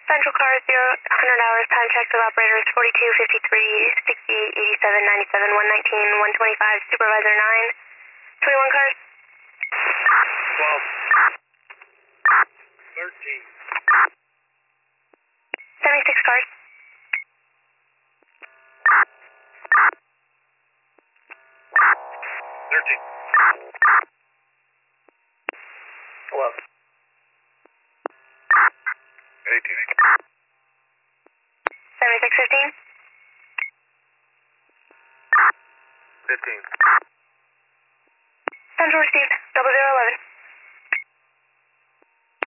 Central car 100 hours, time check of operators 42, 53, 68, 87, 97, 119, 125, supervisor 9, 21 cars. 12. 13. 76 cars. 13. 11. 18. 76, 15. 15. Central received, 0011.